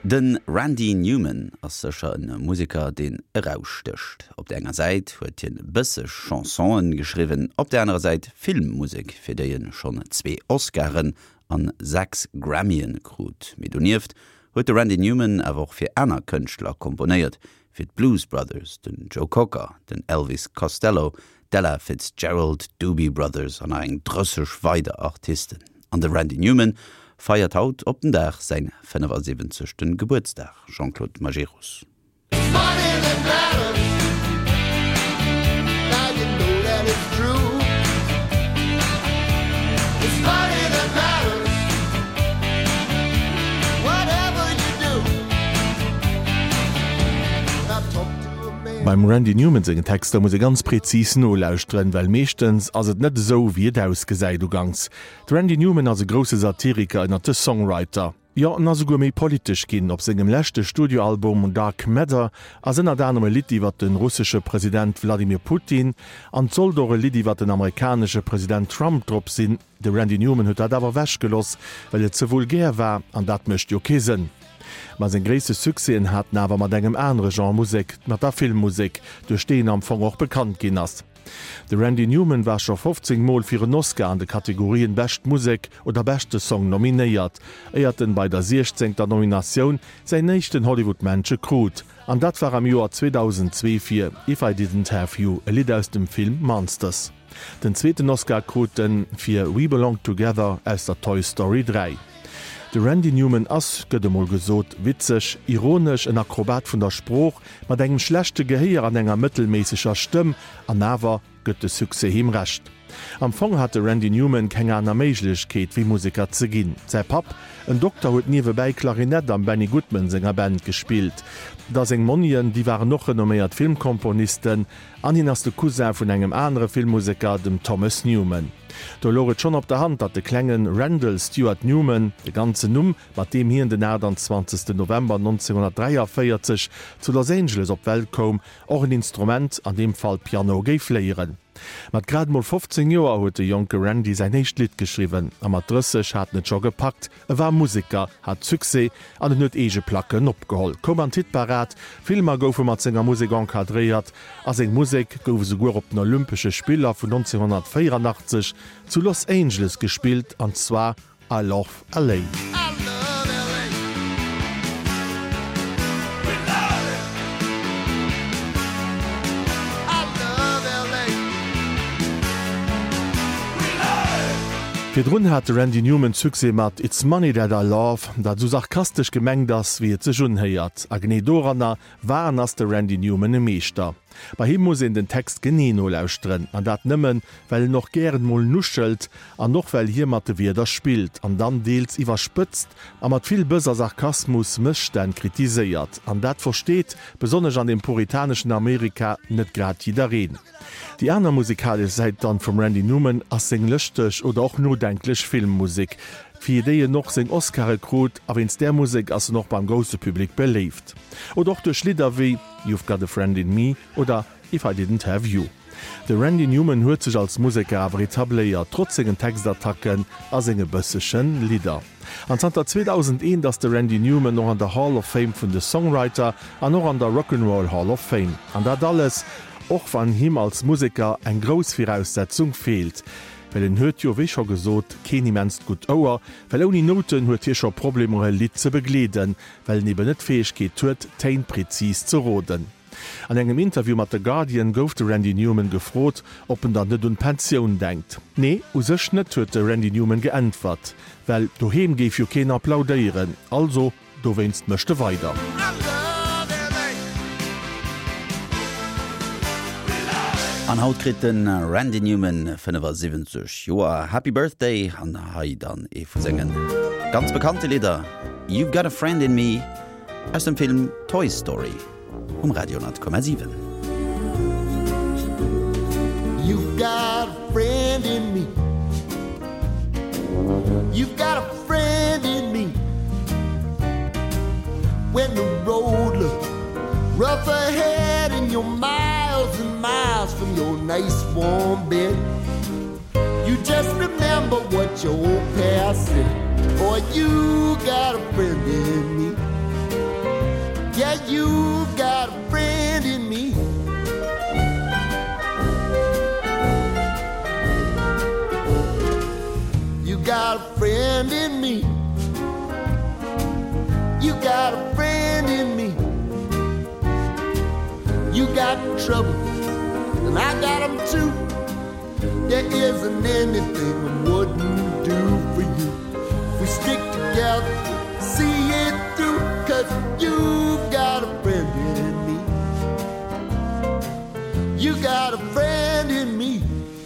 Den Randy Newman ass secher en Musiker den eraussticht. Op der enger Seite huet hien bësse Chansonen geschriwen, op der anderen Seite Filmmusik, fir déien schon 2 Oscaren an 6 Grammyen krut. Medonieft huet Randy Newman awer fir aner Kënchtler komponéiert, fir Blues Brothers, den Joe Cocker, den Elvis Costello, Della Fitzgerald, Doobie Brothers an eng drësseg weide Artisten. An de Randy Newman feiert haut op den Dach sein 75. Geburtstag, Jean-Claude Majerus. Beim Randy Newman segen Texter muss ganz präzis no lausren, weil mechtens ass et net so wie et ausgesäit du gangs. Randy Newman as e grosse Satiriker en de Songwriter. Ja an as go méi politisch ginn op segem lächte Studioalbum Dark Matter as ënner danmme Lied iwwer den russische Präsident Wladimir Putin, an zoldore Lied iwwer den amerikanische Präsident Trump drop sinn. De Randy Newman huet dat awer wäch geloss, well et ze vulgär war an dat mëcht jo kesen. Ma en grése Sukzeen hat nawer mat engem enre Genremusik, mat der Filmmusik, duch steen am Fong och bekannt ginn ass. De Randy Newman war schon 15 Mal fir een Oscar an de Kategorien Best Musik oder beste Song nominéiert. Eierten bei der 16. Nominatioun sei nächten Hollywood-Mensche krut. An dat war am Joar 2002 fir If I Didn't Have You, e Lied aus dem Film Monsters. Den zweiten Oscar kruten fir We Belong Together aus der Toy Story 3. De Randy Newman ass gëtt mal gesot, witzeg, ironisch en Akrobat vun der Spruch, mat engem schlechte Geheier an enger mëttelmäescher Stëmm, an awer gëtt de Suse hemrecht. Am Fong hatte Randy Newman keng aner Méiglechkeet wie Musiker ze ginn. Sei Pap, en Doktor huet niewe bei Klarinett am Benny Goodman senger Band gespielt. Da seg Monien, die waren noch renomméiert Filmkomponisten, an hin ass de Cousin vun engem andere Filmmusiker, dem Thomas Newman. Da loret schon op der Hand, dat de klengen Randall Stewart Newman, de ganze Numm, mat dem hier in den 20. November 1943 zu Los Angeles op Welt kom, och een Instrument, an dem Fall Piano geif leieren. Mat grad mal 15 Joer huet de Joke Randy sein echt Lied geschriwen, a mat Drësseg hat net jo gepackt, war Musiker, hat Suse an den net ege Placken opgeholl. Kom an Titparat, Filmer goufe mat senger Musik enkadréiert, as eng Musik goufe segur op den Olympsche Spieler vu 1984 zu Los Angeles gespielt, anzwa I Love LA. Firrunn hat Randy Newman Suse mat It's Money That I Love, dat so sarkastisch gemeng ass wie et ze schon heiert. Agné Doranner waren ass de Randy Newman e Meeser. Bei him muss en den Text geneno lausren, an dat nëmmen, well noch gern moll nuschelt, an noch well hier mat wie der spielt, an dann deels iwwer spëtzt, a mat vill bëser Sarkasmus mëcht en kritiséiert. An dat versteht, besonnech an dem puritanischen Amerika net grad jider reden. Die aner musikale seit dann vom Randy Newman ass seg lëchtech oder auch nodenklech Filmmusik. Fi Idee noch seg Oscar krut, a wenns der Musik as noch beim grosse Publikum beleeft. Oder auch durch Lieder wie You've Got a Friend in Me oder If I Didn't Have You. De Randy Newman huet sich als Musiker awer etabléiert, trotz egen Textattacken as enge bëssechen Lieder. An 2001 dats de Randy Newman noch an der Hall of Fame vun de Songwriter an noch an der Rock'n'Roll Hall of Fame. An dat alles, och van him als Musiker eng Gros Voraussetzung fehlt. Well en huet jo wécher gesot, ken immenst gut Auer, well oni Noten huet hicher Probleme Lied ze begleden, well neben net Fäegkeet huet, tein präzis ze roden. An engem Interview mat The Guardian gouf de Randy Newman gefrot, ob en dann net un Pensionioun denkt. Nee, u sech net huet de Randy Newman geëntwert, well doheem géif jo ken applaudéieren, also do west mëchte weiter. An Hautkritten Randy Newman 75 Joer Happy Birthday an Hai dann vu sengen. Ganz bekannte Lieder You've Got a Friend in Me aus dem Film Toy Story Radio 10,7. You've got a friend in me. You've got a friend in me. When the road looks rough ahead and you're miles and miles from your nice warm bed, you just remember what your old past said. Boy, you got a friend in me. Yeah, you've got a friend in me. You got a friend in me. You got a friend in me. You got trouble, and I got them too. There isn't anything I wouldn't do for you. We stick together, see it through, 'cause you've got a friend in me. You got a friend in me.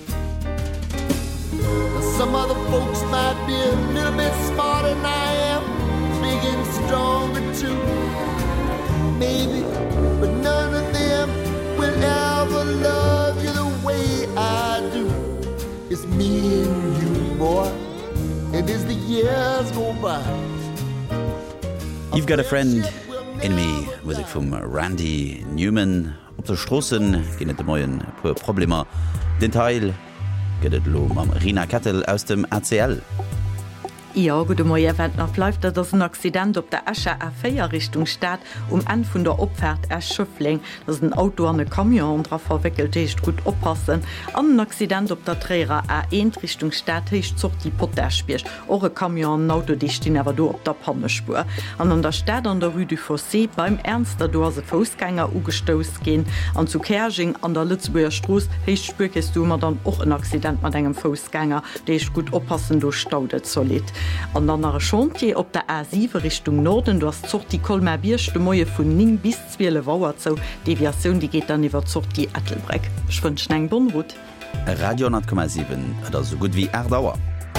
Now, some other folks might be a little bit smarter than I am, big and stronger too. Maybe, but none of them will ever love you the way I do. It's me and you, boy, and as the years go by. You've got a friend in me, Musik vom Randy Newman. Op der Strossen ginnet de moien puer Probleme. Den Teil gëtt lo am Rina Kettel aus dem ACL. Ja, gute Morgen, noch läuft das ein Accident auf der Asche A4 Richtung Stadt Ende von der Abfahrt Schöffling. Das ist ein Auto an ein Kamion drauf verwickelt, ist gut aufpassen. An ein Accident auf der Trera A1 Richtung Stadt ist zur die Potaschbirsch. Auch ein Kamion, ein Auto, die stehen aber da auf der Pannenspur. Und an der Stadt an der Rue du Fossé beim Ernst da sind Fußgänger angestoßen gehen. Und zu Kersching an der Lützburger Straße ist spürst du dann auch ein Accident mit einem Fußgänger. Der ist gut aufpassen, du staudet solid. An der Chantier op der A7 Richtung Norden, du hast zocht die Kolmer Bierchte Moie vun 9 bis 12 Wauer zo. Die Version die geht dann iwwer zocht die Ettelbreck. Ich wünsche eng Bonrut. Radio 10,7 oder so gut wie Erdauer.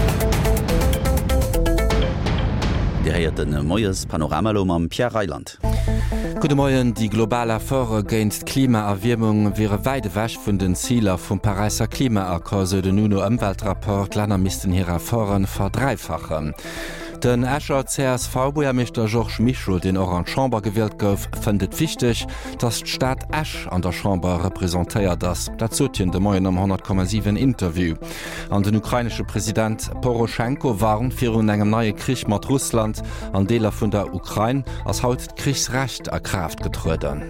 Deriert den moies Panoramalom am Pierre Reiland. Gute Morgen, die globale Affäre gegen Klimaerwärmung wäre weit weg von den Zielen vom Pariser Klimaakcord, so den UNO-Umweltrapport. Länder müssten ihre Affären verdreifachen. Den Escher CSV-Bürgermeister Georges Michaud, den auch an Chamber gewählt gouf, findet wichtig, dass die Stadt Esch an der Chamber repräsentiert das. Dazu de Morgen am 100,7 Interview. An den ukrainischen Präsident Poroschenko warnt für einen neuen Krieg mit Russland an Deler von der Ukraine als haut Kriegsrecht erkraft getreten.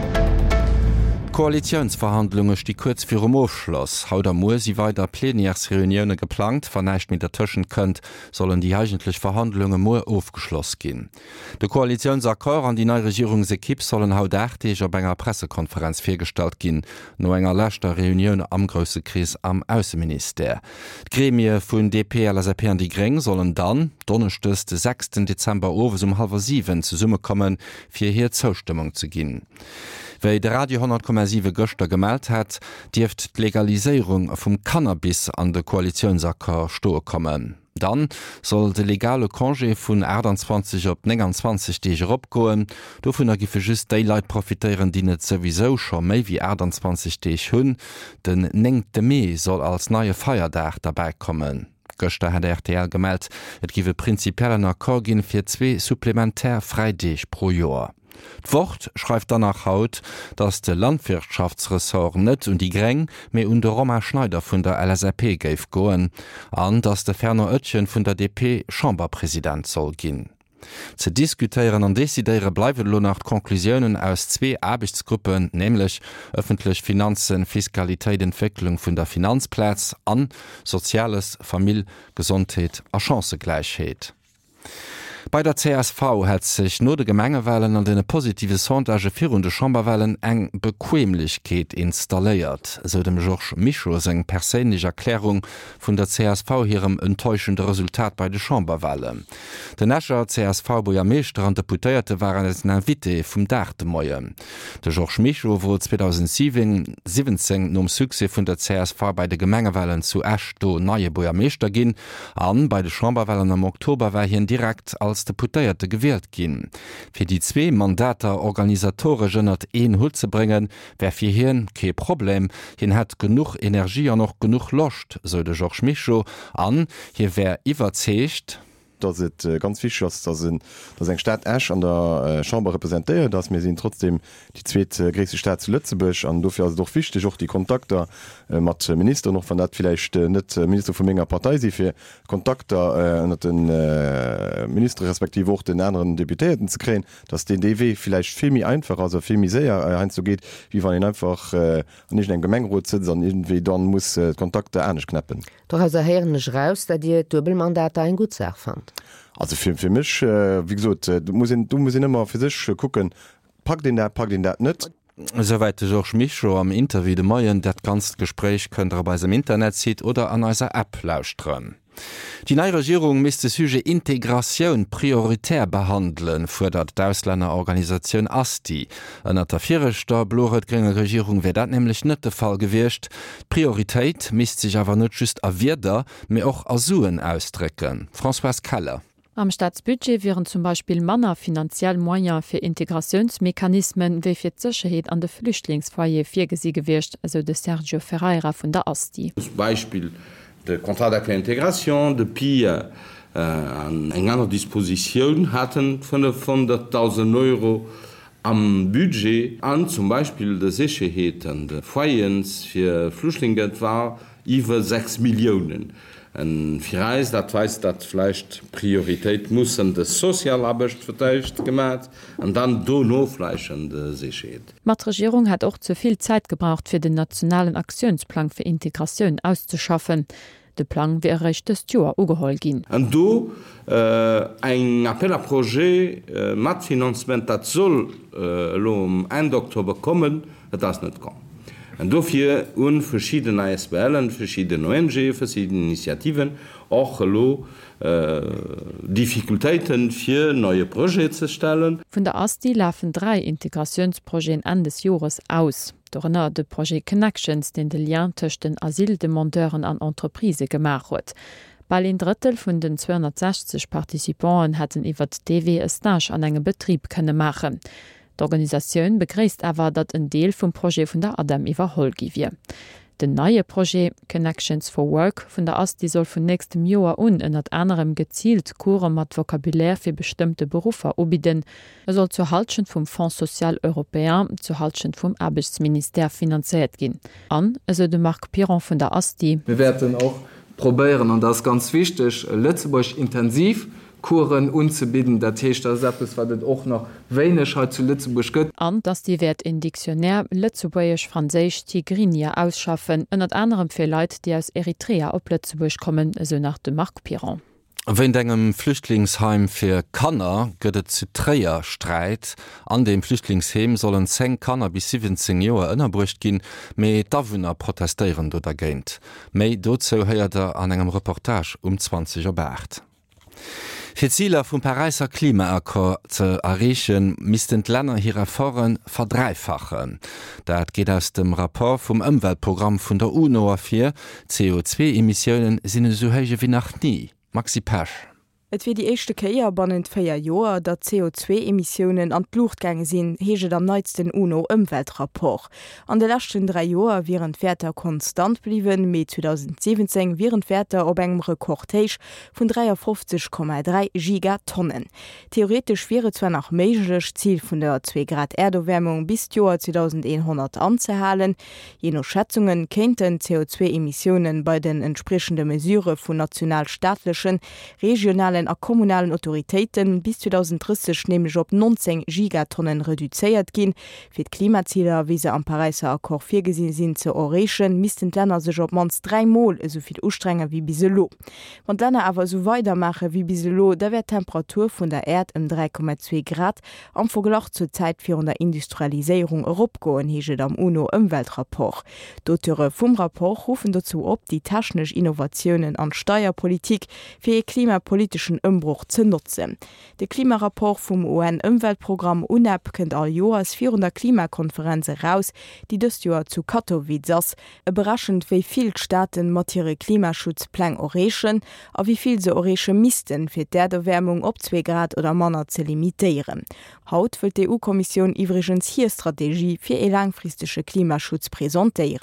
Koalitionsverhandlungen die kurz für Aufschluss. Haut am sie weiter Plenärsreunionen geplant, verneigt mit der Tischen könnt, sollen die eigentlich Verhandlungen nur aufgeschlossen gehen. Der Koalitionsakkord an die neue Regierungsequipe sollen haut achtig auf einer Pressekonferenz vorgestellt gehen, nur einer letzter Reunion am großen Kreis am Außenminister. Die Gremien von DP, LSP und die Grünen sollen dann, Donnerstag, den 6. Dezember um 6:30 zusammenkommen, für hier Zustimmung zu gehen. Weil der Radio 100,7 Göster gemeldet hat, dürft die Legalisierung vom Cannabis an der Koalitionsakkord stohe kommen. Dann soll de legale Congé vun 28 op 29 Tage opgoen, do vun der gife just Daylight profitieren, die net sowieso schon méi wie 28 Tage hunn, den 9. Mai soll als neue Feiertag dabei kommen. Göster hat der RTL gemeldet, et giwe prinzipiellen Akkord gin fir 2 supplementär Freideeg pro Jahr. D'Wort schreibt danach haut, dass der Landwirtschaftsressort net und die Greng méi und der Roman Schneider vun der LSRP geif goen, an dass der Ferner Oetjen vun der DP Chamberpräsident soll ginn. Ze diskutieren an desideiere bleiwen lo nach Konklusionen aus 2 Arbeitsgruppen, nämlich öffentlich Finanzen, Fiskalität, Entwicklung vun der Finanzplatz an Soziales, Familie, Gesundheit a Chancegleichheit. Bei der CSV hat sich nur de Gemengewellen an den positive Sondage virrunde Chamberwellen eng Bequemlichkeit installiert, so dem Georges Michaud seg persönliche Erklärung vun der CSV hirem enttäuschende Resultat bei de Chamberwellen. Den Escher CSV-Bürgermeister an Deputierte waren als Invité vum Dach de Moie. De Georges Michaud wurde 2017 nom Sukse vun der CSV bei de Gemengewellen zu Esch do neue Bürgermeister gin, an bei de Chamberwellen am Oktober war hien direkt als Deputierte gewählt gin. Für die 2 Mandater organisatorisch ënnert een Hut zu bringen, wär fir hien ke Problem, hin hat genug Energie an noch genug locht, so de Georges Michaud an, hier wär iwwerzecht, dass es ganz wichtig ist, dass eng Stadt Asch an der Chambre repräsentiert, dass wir sind trotzdem die zweite größte Stadt zu Lützeburg und dafür ist doch wichtig auch die Kontakte mit Minister noch von dat vielleicht nicht Minister von meiner Partei sie für Kontakte mit den Minister respektive auch den anderen Deputäten zu kriegen, dass den DW vielleicht viel mehr einfach also viel mehr sehr einzugeht, wie man ihn einfach nicht in ein Gemengerot sitzt, sondern irgendwie dann muss Kontakte ernst knappen. Doch also hören nicht raus, dass die Doppelmandate ein gut Sache fand. Also für mich, wie gesagt, du musst immer für sich gucken, pack den dat nicht. Soweit George Micho am Interview de Maien, dat ganz Gespräch könnt ihr bei dem Internet sieht oder an einer App lauschtren. Die neue Regierung misste Suge Integration prioritär behandeln, fordert d'Ausländerorganisation ASTI. An der vierter bloret geringe Regierung wäre dat nämlich nicht der Fall gewircht. Priorität misst sich aber nicht just a Wirder, mehr auch Asuen ausdrücken. François Keller. Am Staatsbudget wären zum Beispiel Manner finanziell Moyen für Integrationsmechanismen wie für Sicherheit an der Flüchtlingsfoyer vorgesehen gewircht, also de Sergio Ferreira von der ASTI. Zum Beispiel der Contrat d'Integration, depuis eine andere Disposition hatten von 100.000 Euro am Budget an, zum Beispiel der Sicherheit an der Foyers für Flüchtlinge war über 6 Millionen. Für uns, das weiß, dass vielleicht Priorität muss an der Sozialarbeit verteilt gemacht und dann Donofleisch an der Sicherheit. Die Regierung hat auch zu viel Zeit gebraucht, für den nationalen Aktionsplan für Integration auszuschaffen. Der Plan wäre recht das Jahr ugeholt gehen. Und du ein Appel à Projet mit Finanzment, das soll am 1. Oktober kommen, das nicht kommt. Und dafür und verschiedene SBL, verschiedene ONG, verschiedene Initiativen auch Difficultäten für neue Projekte zu stellen. Von der ASTI laufen 3 Integrationsprojekte Ende des Jahres aus. Darunter das Projekt Connections, den den Lien zwischen den Asildemandeuren an Entreprise gemacht hat. Bei ein Drittel von den 260 Partizipanten hätten über die DW ein Stage an einem Betrieb können machen. Die Organisation begräßt aber, dass ein Teil vom Projekt von der Adam überholt wird. Das neue Projekt Connections for Work von der ASTI soll von nächstem Jahr unter anderem gezielt Kurse mit Vokabulär für bestimmte Berufe anbieten. Es soll zu Halten vom Fonds Social Européen, zu Halten vom Arbeitsminister finanziert gehen. Also der Marc Piron von der ASTI. Wir werden auch probieren, und das ist ganz wichtig, Lützeburg intensiv Kuren unzubieten, der Tisch das war auch noch wenig heute zu Lützeburg gibt. An, dass die Wert in Diktionär Lützeburgisch Französisch Tigrinia ausschaffen, unter anderem für Leute, die aus Eritrea auf Lützeburg kommen, so nach dem Marc Piron. Wenn engem Flüchtlingsheim fir Kanner gëtt zu Träierstreit. An dem Flüchtlingsheim sollen 10 Kanner bis 17 Joer ënnerbrucht ginn, méi Dawunner protestéieren do dergéint. Méi dozo heiert an engem Reportage 20:08. Für Ziele vom Pariser Klimaakkord zu erreichen, müssten die Länder ihre Foren verdreifachen. Das geht aus dem Rapport vom Umweltprogramm von der UNO hervor. CO2-Emissionen sind so hoch wie noch nie. Maxi Pasch. Et wie die erste Keier bannen 4 Joer, dat CO2-Emissionen an d Luftgänge sinn, heget am neizten UNO-Umweltrapport. An de letzten 3 Joer wären Werte konstant bliwen, méi 2017 wären Werte op engem Rekordteich vun 53,3 Gigatonnen. Theoretisch wäre zwar nach méiglech Ziel vun der 2 Grad Erderwärmung bis Joer 2100 anzuhalen. Jeno Schätzungen kennten CO2-Emissionen bei den entsprechende Mesure vun nationalstaatlichen, regionalen a kommunalen Autoritäten bis 2030 nämlich op 19 Gigatonnen reduziert gin. Für die Klimaziele, wie sie am Pariser Akkord vorgesehen sind, zu erreichen, müssten Länder sich op mans 3-mal so viel anstrengen wie biselo. Wenn Länder aber so weitermachen wie biselo, da wird die Temperatur von der Erde um 3,2 Grad am Vergleich zur Zeit für der Industrialisierung herabgehen, heget am UNO-Umweltrapport. Die Autoren vom Rapport rufen dazu op, die technischen Innovationen an Steuerpolitik für ihr klimapolitischen Umbruch zu nutzen. Der Klimarapport vom UN-Umweltprogramm UNEP kennt all Jahr als 400 Klimakonferenzen raus, die das Jahr zu Katowice. Überraschend, wie viele Staaten mit ihren Klimaschutzplänen erreichen, aber wie viel sie erreichen müssten, für die Erderwärmung auf 2 Grad oder mehr zu limitieren. Heute will die EU-Kommission übrigens hier Strategie für einen langfristigen Klimaschutz präsentieren.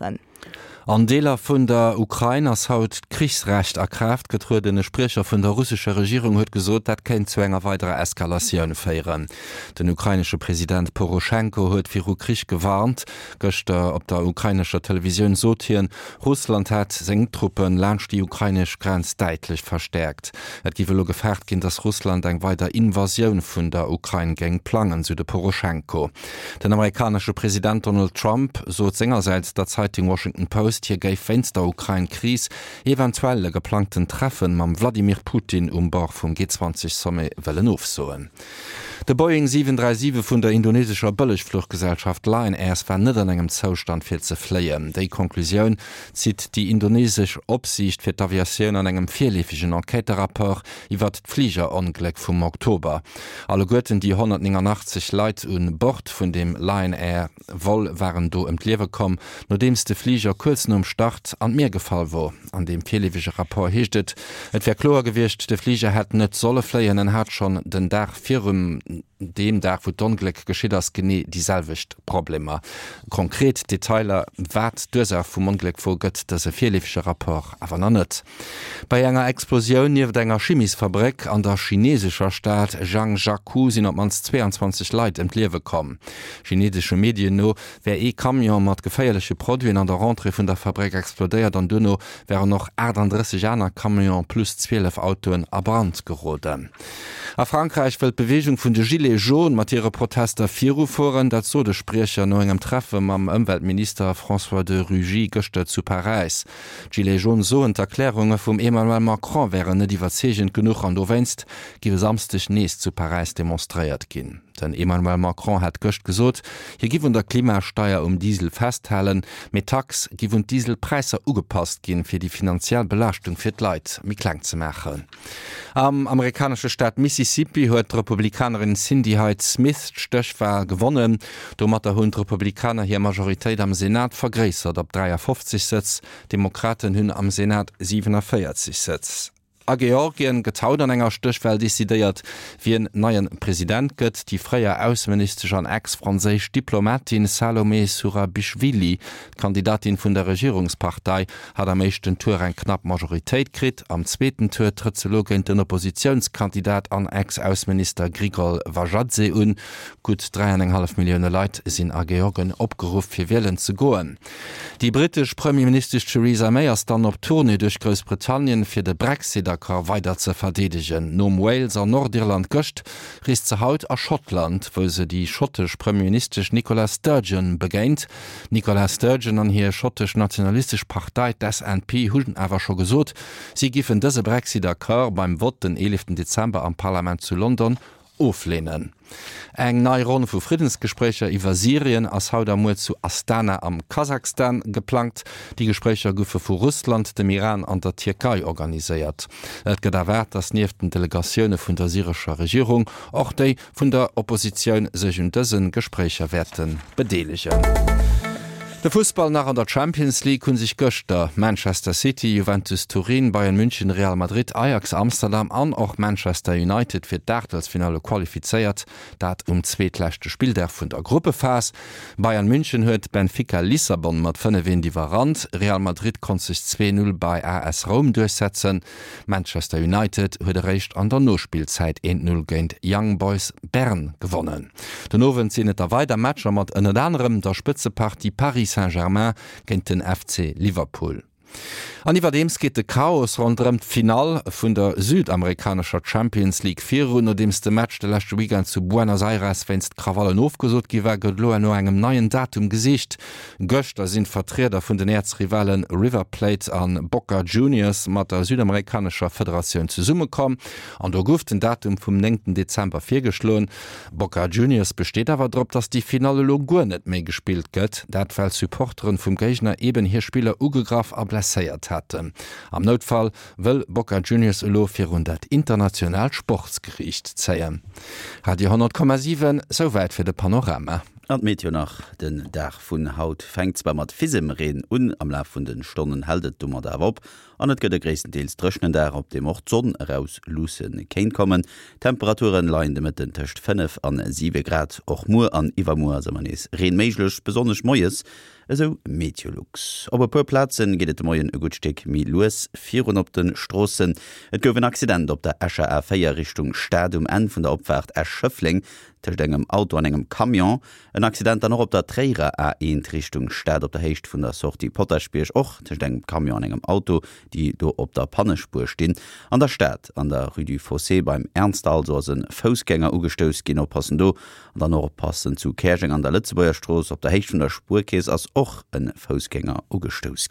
An Deler vun der Ukraine ass haut Kriegsrecht erkräft getruedene Sprecher vun der russische Regierung huet gesot, dat kein zu enger weiterer Eskalationun féieren. Den ukrainische Präsident Poroschenko huet fir Krieg gewarnt, Göster op der ukrainischer Television sotieren, Russland hat Sengtruppen lacht die ukrainisch Grenz deitlich verstärkt. Et giwe lo gefärt gin, dass Russland eng weiter Invasion vun der Ukraine geng planen, so de Poroschenko. Den amerikanische Präsident Donald Trump so sengerseits der Zeitung Washington Post hier geif Fenster Ukraine-Kris eventuelle geplanten Treffen mam Wladimir Putin Bord vum G20-Somme wellen aufsoen. De Boeing 737 vun der indonesischer Bëllechfluchtgesellschaft Lion Air war net an engem Zostand fir ze fleien. Dei Konklusion zieht die indonesisch Opsicht fir d'Aviationun an engem vierlefigen Enqueterapport iwwer d Fliegeronglek vum Oktober. Alle Goeten die 189 Leiit un Bord vun dem Lion Air Wol waren do Liewe kom, no dems de Flieger kurzen Start an Meer gefall wo. An dem vierlefige Rapport heeschtet, et wär klar gewircht, de Flieger het net solle fleien en hat schon den Dach firm dem da wo d'Onglek geschieet ass gené dieselwicht Probleme. Konkret Detailer wat dëser vum Onglek vogëtt, dat se vierlefische Rapport awer nannet. Bei enger Explosioun niew enger Chemisfabrik an der chinesischer Staat Zhangjiakou sinn op mans 22 Leiit Liewe kom. Chinesische Medien no wär Kamion mat geféierliche Produien an der Rentre vun der Fabrik explodéiert an Dënno wären noch 38 Janer Kamion plus 12 Autoen a Brand geroden. A Frankreich wët Bewegung vun de Gilets jaune mat ihre Protester viru foren, dat so de Sprecher no engem Treffe mam Umweltminister François de Rugy gëchte zu Paris. Gilets jaune so Erklärunge vum Emmanuel Macron wären net iwwerzegent genug an do wennst, giwe samstech nees zu Paris demonstréiert ginn. Den Emmanuel Macron hat gëcht gesot, hier giwen der Klimasteier Diesel festhalen, mit Tax giwen Dieselpreiser ugepasst ginn fir die finanzielle Belastung fir d'Leit mi klang ze machen. Am amerikanische Staat Mississippi huet Republikanerin Cindy Hyde Smith Stöchwahl gewonnen, do mat der hunn Republikaner hier Majoritéit am Senat vergréissert op 53 Sitz, Demokraten hunn am Senat 47 Sitz. A Georgien getaut an enger Stöchwell desideiert wie en neien Präsident gëtt, die freier Außenminister an ex-franzésch Diplomatin Salome Zurabichvili, Kandidatin vun der Regierungspartei, hat am meeschten Tour en knapp Majoritéit krit, am zweiten Tour tritt ze logent den Oppositionskandidat an Ex-Außenminister Grigol Vajadze un. Gut 3,5 Millioune Leiit sinn a Georgien opgeruf fir Wellen ze goen. Die britisch Premierminister Theresa May ass dann op Tournee durch Großbritannien fir de Brexit weiter ze verdedigen. Nom Wales an Nordirland gëcht, ries ze haut a Schottland, wo se die schottisch Premierminister Nicola Sturgeon begéint. Nicola Sturgeon an hier schottisch nationalistisch Partei des SNP hunden awer scho gesot, sie giffen dëse Brexit-Akkor beim Vot den 11. Dezember am Parlament zu London auflehnen. Eng neue Runde vu Friedensgesprächer iwwer Syrien as Haudamut zu Astana am Kasachstan geplant. Die Gesprächer goufe vu Russland, dem Iran an der Türkei organisiert. Et gët erwert, dass nieften Delegationune vun der syrischer Regierung och déi vun der Opposition sech hun dëssen Gesprächer werden bedeligen. Der Fußball nach an der Champions League hun sich Göster Manchester City, Juventus Turin, Bayern München, Real Madrid, Ajax Amsterdam an auch Manchester United fir d'Achtelfinale qualifiziert, dat zweetlächte Spiel der vun der Gruppe fas. Bayern München huet Benfica Lissabon mat 5 die Warant, Real Madrid kon sich 2-0 bei AS Rom durchsetzen. Manchester United huet recht an der Nospielzeit 1-0 géint Young Boys Bern gewonnen. Den Owen sinnet der weiter Matcher mat ënnet anderem der Spitzepartie Paris Saint-Germain gegen den FC Liverpool. Aniwwerdems geht de Chaos rondrem Final vun der südamerikanischer Champions League 4 no dems de Match de lachte Weekend zu Buenos Aires wennst Krawallen aufgesot giwer gët lo no engem neuen Datum gesicht. Göchter sind Vertreter vun den Erzrivalen River Plate an Boca Juniors mat der südamerikanischer Föderation zu Summe kom. An der gouf den Datum vum 9. Dezember 4 geschloen. Boca Juniors besteht awer drop, dass die finale Logur net méi gespielt gëtt, dat weil Supporteren vum Gegner eben hier Spieler ugegraf ablässeiert hatte. Am Notfall will Boca Juniors Ulo 400 international Sportsgericht zeien. Radio 10,7 soweit für de Panorama. An Meteo nach den Dach vun Haut fängt's bei mat Fisem reden un am Lauf vun den Stonnen haltet dummer da op an net gëtt gréessendeels drëchnen der op dem och Sonn erauslussen kéint kommen. Temperaturen leien de mitten tëcht 5 an 7 Grad och Mu an Iwermoer se man is reen méiglech besonnech Moies, eso Meteorlux. Op puer Plazen giet et Moien e gutstik mi Loes virun op den Strossen. Et gouf en Accident op der Äscher A4 Richtung Stadium en vun der Opfahrt Schöffling, tech engem Auto an engem Kamion. En Accident an noch op der Träger A1 Richtung Stad op der Hecht vun der Sorti Potterspiech och tech engem Kamion an engem Auto, die do op der Pannespur stehn. An der Stadt an der Rue du Fossé beim Ernst also ein Fußgänger ugestößt gehen oppassen do und dann noch oppassen zu Kerching an der Lützebauer Stroß op der Hecht von der Spurkäse als auch ein Fußgänger ugestößt.